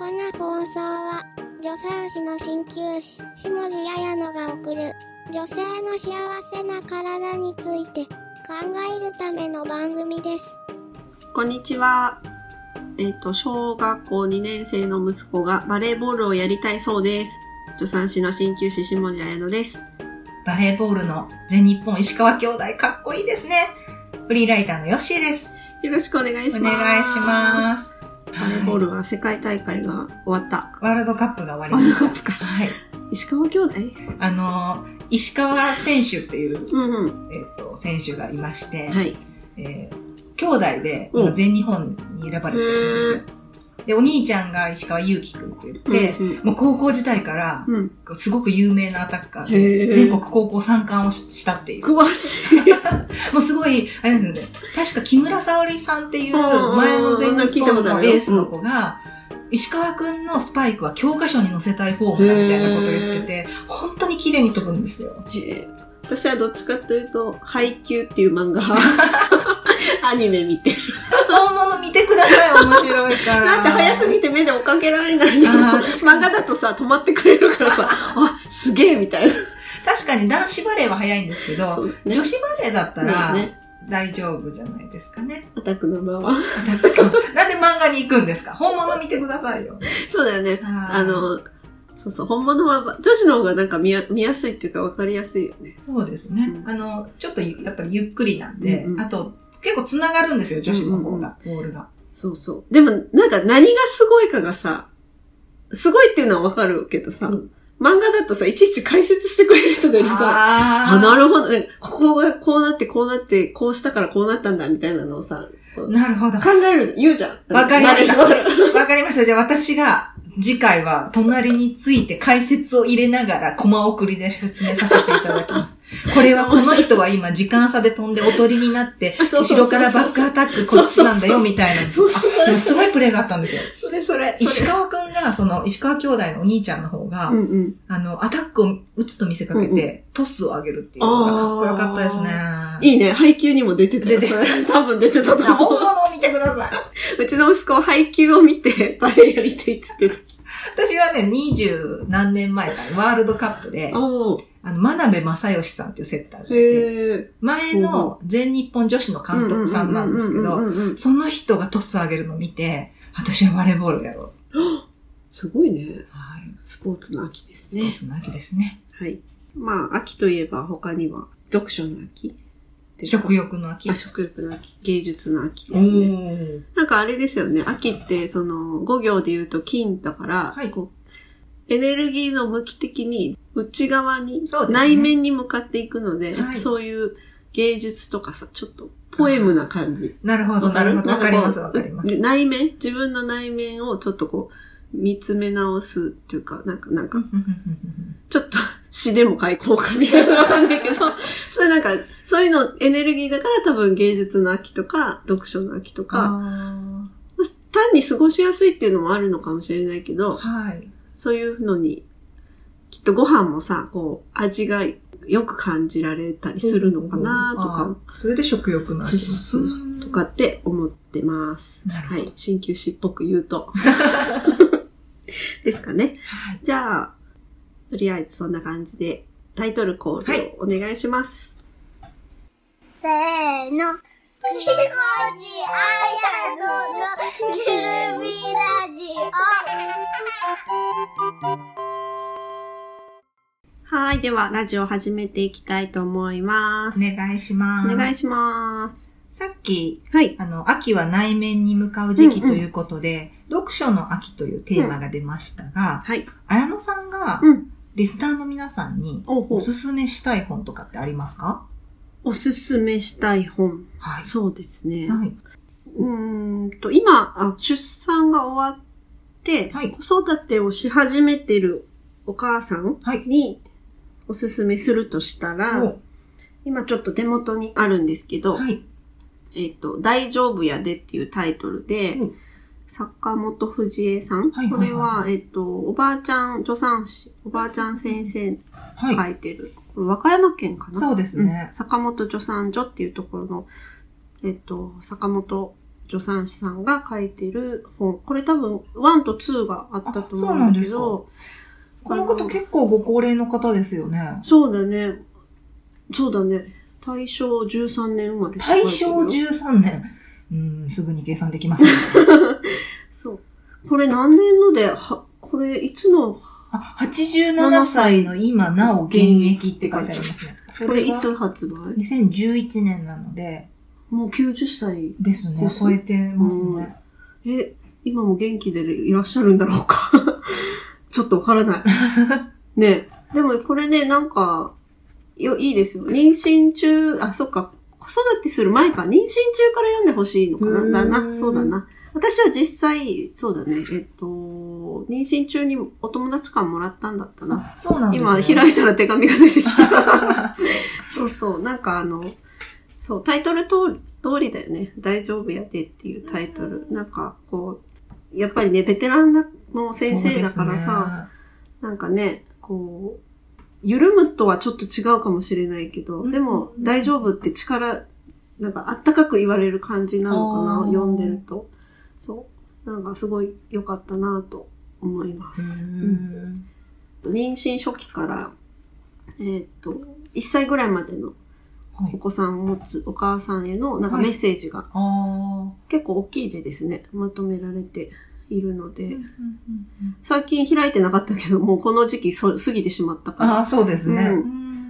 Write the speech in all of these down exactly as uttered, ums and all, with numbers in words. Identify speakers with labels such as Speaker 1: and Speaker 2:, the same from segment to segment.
Speaker 1: この放送は助産師の鍼灸師下地彩乃が送る女性の幸せな体について考えるための番組です。
Speaker 2: こんにちは。えっと、小学校にねん生の息子がバレーボールをやりたいそうです。助産師の鍼灸師下地彩乃です。
Speaker 3: バレーボールの全日本石川兄弟かっこいいですね。フリーライターのヨッシーです。
Speaker 2: よろしくお願いします。
Speaker 3: お願いします。
Speaker 2: バレーボールは世界大会が終わった。
Speaker 3: ワールドカップが終わりました。
Speaker 2: ワールドカップか。
Speaker 3: はい。
Speaker 2: 石川兄弟
Speaker 3: あの、石川選手っていう、
Speaker 2: うんうん、
Speaker 3: えっと、選手がいまして、
Speaker 2: はい。
Speaker 3: えー、兄弟で全日本に選ばれてるんですよ。で、お兄ちゃんが石川祐希くんって言って、うんうん、もう高校時代から、すごく有名なアタッカーで、うん、全国高校三冠をしたっていう。
Speaker 2: 詳しい。
Speaker 3: もうすごい、あれですよね。確か木村沙織さんっていう前の全日本のエースの子が、石川くんのスパイクは教科書に載せたいフォームだみたいなことを言ってて、本当に綺麗に飛ぶんですよ。
Speaker 2: へ私はどっちかというと、ハイキューっていう漫画アニメ見てる。
Speaker 3: 本物見てください、面白いから。
Speaker 2: だって早すぎて目で追っかけられないの。漫画だとさ、止まってくれるからさ、あ、すげえみたいな。
Speaker 3: 確かに男子バレーは早いんですけど、ね、女子バレーだったら、ね、大丈夫じゃないですかね。
Speaker 2: アタックナンバーワン。ア
Speaker 3: タックなんで漫画に行くんですか？本物見てくださいよ。
Speaker 2: そうだよね。あの、そうそう、本物は女子の方がなんか見や、見やすいっていうか分かりやすいよね。
Speaker 3: そうですね。うん、あの、ちょっとやっぱりゆっくりなんで、うんうん、あと結構繋がるんですよ、女子の方が、ボールが。
Speaker 2: そうそう。でもなんか何がすごいかがさ、すごいっていうのは分かるけどさ、うん、漫画だとさ、いちいち解説してくれる人がいるじゃん。ああ、なるほど、ね。ここがこうなってこうなって、こうしたからこうなったんだみたいなのをさ、
Speaker 3: なるほど。
Speaker 2: 考える、言うじゃん。
Speaker 3: わかりました。わかりました。じゃあ私が、次回は隣について解説を入れながらコマ送りで説明させていただきます。これはこの人は今時間差で飛んでおとりになって後ろからバックアタックこっちなんだよみたいな。そうそうそう。すごいプレーがあったんですよ。
Speaker 2: それそれ。
Speaker 3: 石川くんがその石川兄弟のお兄ちゃんの方が、うんうん、あのアタックを打つと見せかけて、うんうん、トスを上げるっていうのがかっこよかったですね。
Speaker 2: いいね。配球にも出てた。出てた。多分出てたと思う。
Speaker 3: 本物を見てくださ
Speaker 2: い。うちの息子は配球を見てバレーやりたいって言ってた。
Speaker 3: 私はね、二十何年前かワールドカップで、あの、真鍋正義さんっていうセッターがいて、前の全日本女子の監督さんなんですけど、その人がトス上げるのを見て、私はバレーボールをやろう。
Speaker 2: すごいね。はい。スポーツの秋ですね。
Speaker 3: スポーツの秋ですね。
Speaker 2: はい。まあ、秋といえば他には、読書の秋。
Speaker 3: 食欲の秋。
Speaker 2: あ、食欲の秋。芸術の秋ですね。なんかあれですよね。秋って、その、語行で言うと金だから、はい、こうエネルギーの向き的に内側に、ね、内面に向かっていくので、はい、そういう芸術とかさ、ちょっとポエムな感じ。
Speaker 3: なるほど、なるほど。わかります、わかります。
Speaker 2: 内面自分の内面をちょっとこう、見つめ直すっていうか、なんか、なんか、ちょっと詩でも書こうかみたいなわかんないけど、それなんか、そういうのエネルギーだから多分芸術の秋とか、読書の秋とか、単に過ごしやすいっていうのもあるのかもしれないけど、はい、そういうのに、きっとご飯もさ、こう、味がよく感じられたりするのかなとか。
Speaker 3: それで食欲の秋。
Speaker 2: そうそうそう。とかって思ってます。
Speaker 3: なるほど。はい。
Speaker 2: 鍼灸師っぽく言うと。ですかね。はい、じゃあ、とりあえずそんな感じでタイトルコールをお願いします。
Speaker 1: はい、せーの。下地彩乃のゆるみラジ
Speaker 2: オ。はい。では、ラジオ始めていきたいと思います。
Speaker 3: お願いします。
Speaker 2: お願いします。
Speaker 3: さっき、はい。あの、秋は内面に向かう時期ということで、うんうん、読書の秋というテーマが出ましたが、うん、はい。綾乃さんが、うん、リスナーの皆さんにおすすめしたい本とかってありますか？
Speaker 2: おすすめしたい本。はい。そうですね。はい。うーんと、今、あ、出産が終わって、はい、子育てをし始めてるお母さんにおすすめするとしたら、はい、今ちょっと手元にあるんですけど、はい、えっと、大丈夫やでっていうタイトルで、うん、坂本藤江さん、はいはいはい、これは、えっと、おばあちゃん助産師、おばあちゃん先生書いてる、はい、和歌山県かな？
Speaker 3: そうですね、
Speaker 2: うん。坂本助産所っていうところの、えっと、坂本助産師さんが書いてる本。これ多分ワンとツーがあったと思うんだけど。
Speaker 3: この方結構ご高齢の方ですよね。
Speaker 2: そうだね。そうだね。大正じゅうさんねん生まれ。
Speaker 3: 大正じゅうさんねん。うん、すぐに計算できません、ね。
Speaker 2: そう。これ何年ので、は、これいつの
Speaker 3: あ、はちじゅうななさいの今なお現役って書いてありますね。
Speaker 2: これいつ発売 ?
Speaker 3: にせんじゅういちねんなので。
Speaker 2: もうきゅうじゅっさい
Speaker 3: ですね。超えてますね。
Speaker 2: え、今も元気でいらっしゃるんだろうかちょっとわからない。ね。でもこれね、なんか、よ、いいですよ。妊娠中、あ、そっか、子育てする前か、妊娠中から読んでほしいのかな。だな、そうだな。私は実際、そうだね、えっと、妊娠中にお友達感もらったんだったな。
Speaker 3: そうなんですね。
Speaker 2: 今開いたら手紙が出てきた。そうそう、なんかあの、そう、タイトル通り、通りだよね。大丈夫やでっていうタイトル。なんか、こう、やっぱりね、ベテランの先生だからさ、ね、なんかね、こう、緩むとはちょっと違うかもしれないけど、でも大丈夫って力、なんかあったかく言われる感じなのかな、読んでると。そう。なんかすごい良かったなと思います。うん、妊娠初期から、えー、っと、いっさいぐらいまでのお子さんを持つお母さんへのなんかメッセージが、はい、結構大きい字ですね、まとめられているので、最近開いてなかったけど、もうこの時期そ過ぎてしまったから。
Speaker 3: ああ、そうですね、うん。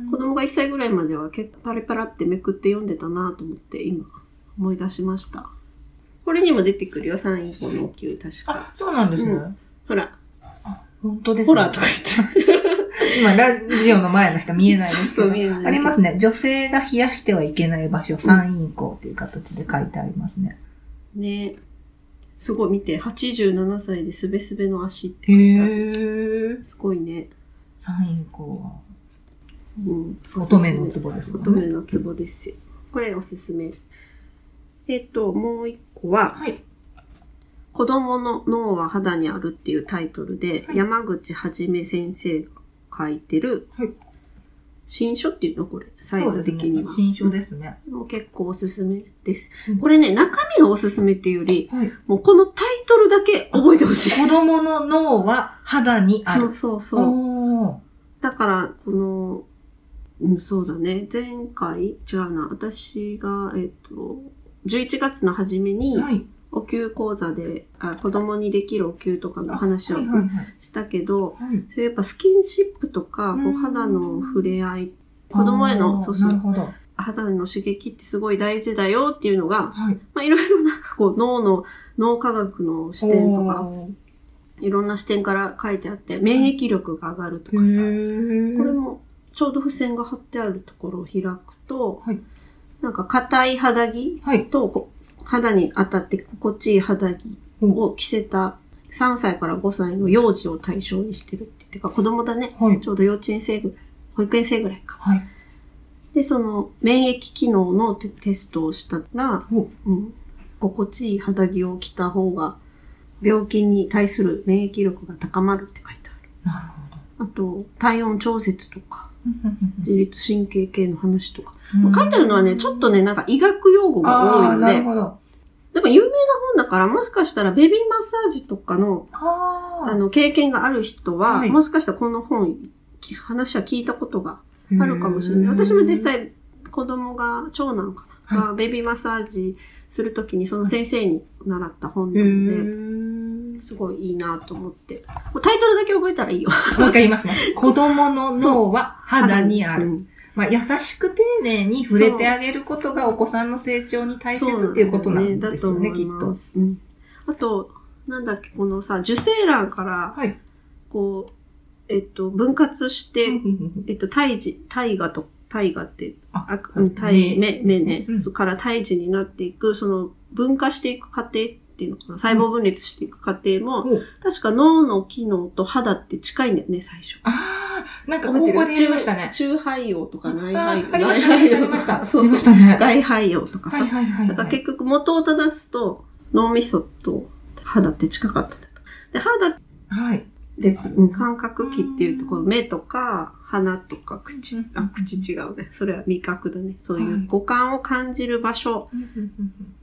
Speaker 2: 子供がいっさいぐらいまでは結構パラパラってめくって読んでたなと思って今思い出しました。これにも出てくるよ、さん以降のお灸、確か。
Speaker 3: あ、そうなんですね。うん、
Speaker 2: ほら。
Speaker 3: あ、本当ですね。
Speaker 2: ほら、とか言って。
Speaker 3: 今、ラジオの前の人見えないですけど。そうそう見えない。ありますね。女性が冷やしてはいけない場所、三陰交っていう形で書いてありますね。
Speaker 2: ね。すごい見て、はちじゅうななさいですべすべの足って書いてある。へー。すごいね。
Speaker 3: 三陰交は、うん、乙女の壺ですね。
Speaker 2: 乙女の壺ですよ。これおすすめ。えっと、もう一個は、はい、子供の脳は肌にあるっていうタイトルで、はい、山口はじめ先生が書いてる、はい、新書っていうのこれ、サイズ的には。
Speaker 3: ね、新書ですね。
Speaker 2: もう結構おすすめです。うん、これね、中身がおすすめっていうより、はい、もうこのタイトルだけ覚えてほしい。
Speaker 3: 子供の脳は肌にある。
Speaker 2: そうそうそう。だから、この、うん、そうだね。前回、違うな。私が、えっと、じゅういちがつの初めに、お灸講座で、あ、子供にできるお灸とかの話を、はいはいはい、したけど、はい、それやっぱスキンシップとか、こう肌の触れ合い、子供への、そうそう、肌の刺激ってすごい大事だよっていうのが、はい、まあいろいろなんかこう脳の、脳科学の視点とか、いろんな視点から書いてあって、免疫力が上がるとかさ、これもちょうど付箋が貼ってあるところを開くと、はい、なんか硬い肌着と、はい、肌に当たって心地いい肌着を着せたさんさいからごさいの幼児を対象にしてるっていうか子供だね、はい、ちょうど幼稚園生ぐらい、保育園生ぐらいか。はい、で、その免疫機能の テ, テストをしたら、うん、心地いい肌着を着た方が病気に対する免疫力が高まるって書いてある。
Speaker 3: なるほど。
Speaker 2: あと、体温調節とか、自律神経系の話とか。書いてあるのはね、ちょっとね、なんか医学用語が多いので。なるほど。でも有名な本だから、もしかしたらベビーマッサージとかの、あ, あの、経験がある人は、はい、もしかしたらこの本、話は聞いたことがあるかもしれない。私も実際、子供が、長男かな、はい、がベビーマッサージするときにその先生に習った本なので、すごいいいなと思って。タイトルだけ覚えたらいいよ。
Speaker 3: もう一回言いますね。子供の脳は肌にある。うん、まあ、優しく丁寧に触れてあげることがお子さんの成長に大切っていうことなんですよね、ねきっと。
Speaker 2: うん。あと、なんだっけ、このさ、受精卵から、はい、こう、えっと、分割して、えっと、胎児、胎児と、胎児って、あ、うん、胎、目、目ね、うん、そこから胎児になっていく、その、分化していく過程っていうのかな、細胞分裂していく過程も、うん、確か脳の機能と肌って近いんだよね、最初。
Speaker 3: ああ、なんか高校でやりましたね。
Speaker 2: 中肺葉とか内肺葉。
Speaker 3: ありましたね、ありました。
Speaker 2: そうそう。外肺葉とかさ。はいはいはい、はい。だから結局元を正すと、脳みそと肌って近かったんだと。で、肌、はい。で、うん、感覚器っていうところ、目とか、鼻とか、口、あ、口違うね。それは味覚だね。そういう五感を感じる場所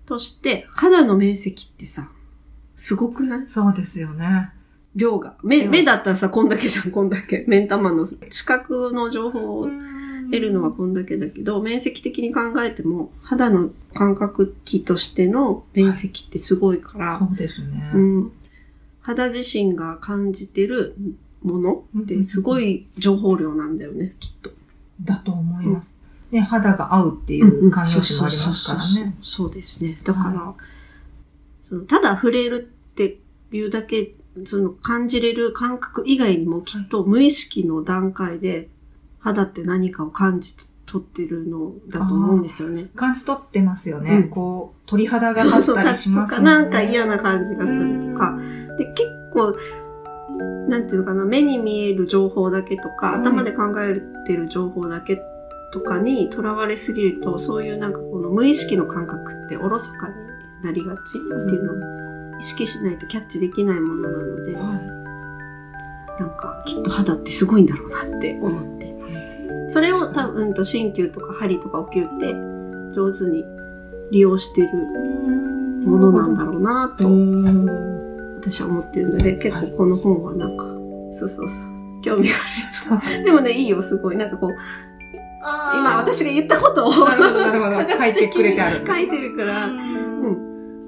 Speaker 2: として、肌の面積ってさ、すごくない？
Speaker 3: そうですよね。
Speaker 2: 量が。目、目だったらさ、こんだけじゃん、こんだけ。目ん玉の視覚の情報を得るのはこんだけだけど、面積的に考えても、肌の感覚器としての面積ってすごいから、
Speaker 3: はい、そうですね。
Speaker 2: うん。肌自身が感じてるものってすごい情報量なんだよね、きっと。
Speaker 3: だと思います。うん、で、肌が合うっていう感情詞もありますからね。
Speaker 2: そうですね。だから、はい、そのただ触れるっていうだけ、その感じれる感覚以外にもきっと無意識の段階で肌って何かを感じ取ってるのだと思うんですよね。
Speaker 3: 感じ取ってますよね。うん、こう、鳥肌が立ったりします
Speaker 2: ね。そうそう、なんか嫌な感じがするとか。で、結構、なんていうのかな、目に見える情報だけとか、はい、頭で考えてる情報だけとかにとらわれすぎると、そういうなんかこの無意識の感覚っておろそかになりがちっていうのを、意識しないとキャッチできないものなので、はい、なんかきっと肌ってすごいんだろうなって思っています。それを多分と鍼灸とか針とかお灸って上手に利用してるものなんだろうなと私は思ってるので、結構この本はなんか、そうそうそう、興味がある。でもね、いいよ、すごい。なんかこう、今私が言ったことを
Speaker 3: なるほど、なるほど。書いてくれてある。
Speaker 2: 書いてるから、うん。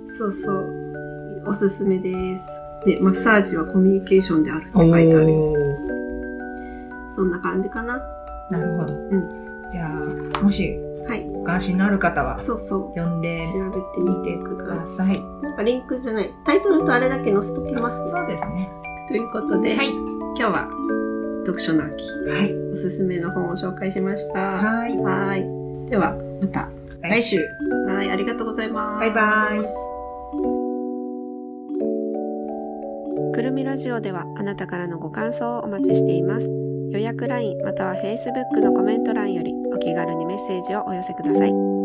Speaker 2: そうそう。おすすめです。で、マッサージはコミュニケーションであるって書いてある。そんな感じかな。
Speaker 3: なるほど。うん。じゃあ、もし、はい。ご関心のある方は、そうそう。読んで、調べてみてください。
Speaker 2: なんかリンクじゃない。タイトルとあれだけ載せときますね。
Speaker 3: そうですね。
Speaker 2: ということで、はい。今日は、読書の秋。はい。おすすめの本を紹介しました。はい。はい。では、また来週。はい。ありがとうございます。
Speaker 3: バイバイ。
Speaker 2: くるみラジオではあなたからのご感想をお待ちしています。予約 ライン または Facebook のコメント欄よりお気軽にメッセージをお寄せください。